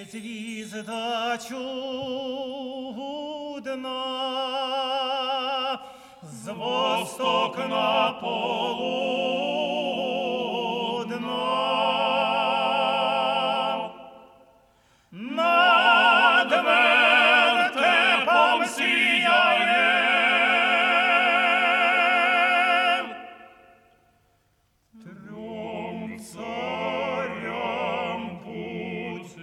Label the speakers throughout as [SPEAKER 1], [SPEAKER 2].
[SPEAKER 1] звізда чудна, з востокна полудна, над вертепом сіяє, трьом царям путь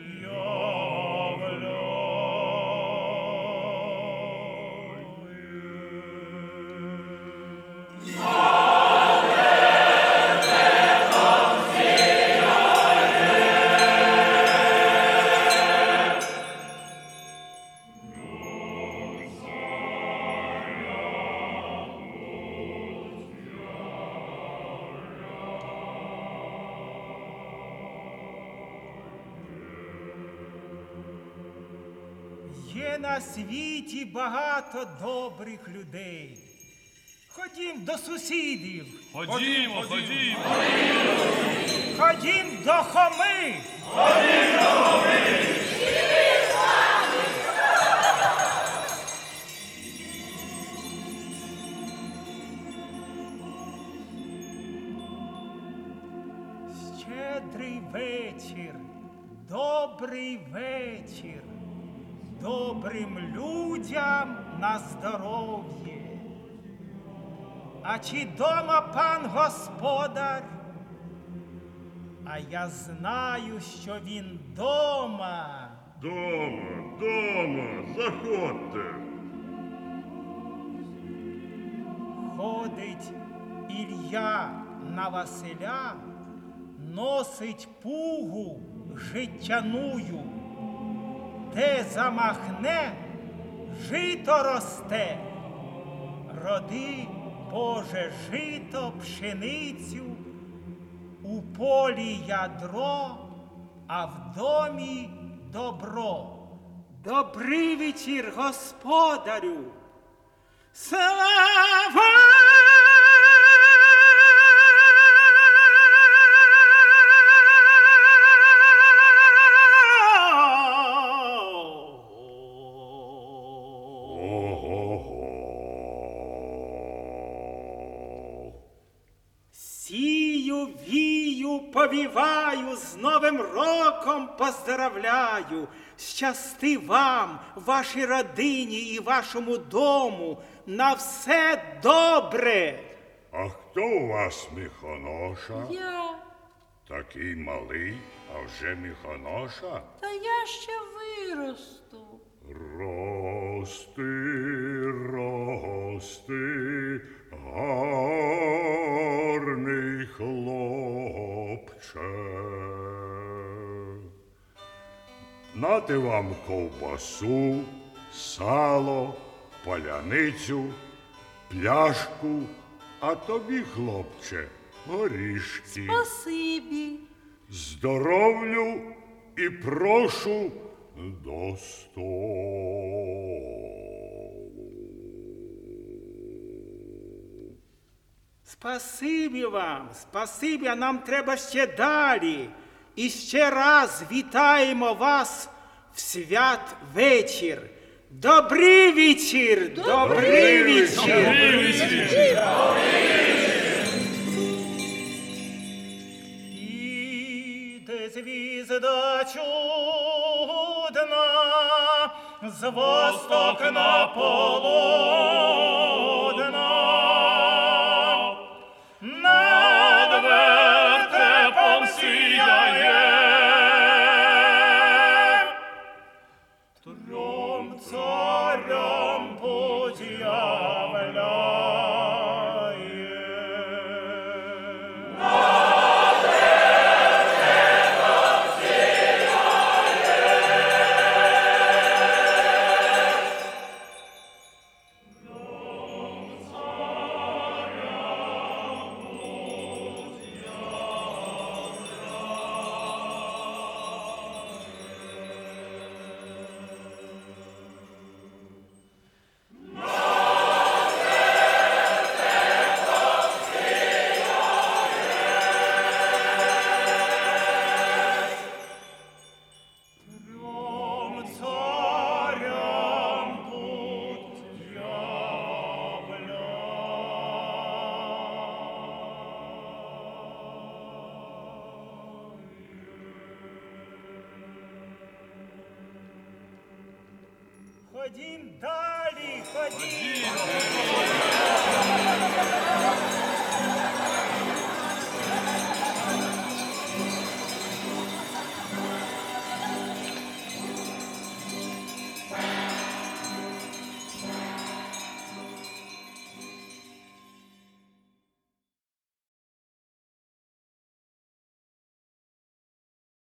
[SPEAKER 1] Є на світі багато добрих людей. Ходім до сусідів.
[SPEAKER 2] Ходімо, ходімо.
[SPEAKER 1] Ходім до Хоми. Щедрий вечір, добрий вечір. Добрим людям на здоров'я. А чи дома пан господар? А я знаю, що він дома.
[SPEAKER 3] Дома, заходьте.
[SPEAKER 1] Ходить Ілля на Василя, носить пугу життяную. Де замахне, жито росте. Роди, Боже, жито, пшеницю, у полі ядро, а в домі добро. Добрий вечір, господарю! Слава! Сію, вію, повіваю, з Новим роком поздравляю. Щасти вам, вашій родині і вашому дому, на все добре.
[SPEAKER 3] А хто у вас міхоноша?
[SPEAKER 4] Я.
[SPEAKER 3] Такий малий, а вже міхоноша?
[SPEAKER 4] Та я ще виросту.
[SPEAKER 3] Рости, гарний хлопче. Нати вам ковбасу, сало, паляницю, пляшку, а тобі, хлопче, горішки.
[SPEAKER 4] Спасибі.
[SPEAKER 3] Здоровлю і прошу до столу.
[SPEAKER 1] Спасибі вам, спасибі, а нам треба ще далі. І ще раз вітаємо вас в святвечір. Добрий вечір! Добрий вечір! Іде звізда чудна, з востокна полудна, над вертепом сіяє, трьом царям путь являє. Ходім далі, ходім.
[SPEAKER 2] Ходімо.